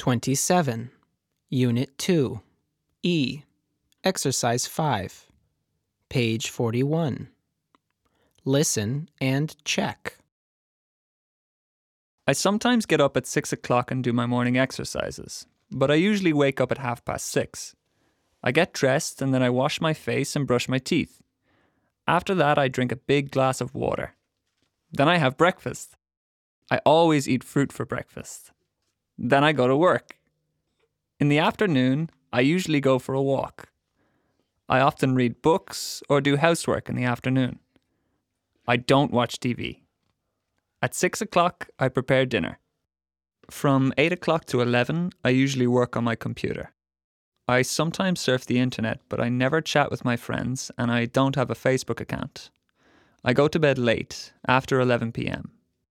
27. Unit 2. E. Exercise 5. Page 41. Listen and check. I sometimes get up at 6 o'clock and do my morning exercises, but I usually wake up at 6:30. I get dressed and then I wash my face and brush my teeth. After that, I drink a big glass of water. Then I have breakfast. I always eat fruit for breakfast. Then I go to work. In the afternoon, I usually go for a walk. I often read books or do housework in the afternoon. I don't watch TV. At 6 o'clock, I prepare dinner. From 8 o'clock to 11, I usually work on my computer. I sometimes surf the internet, but I never chat with my friends and I don't have a Facebook account. I go to bed late, after 11 p.m.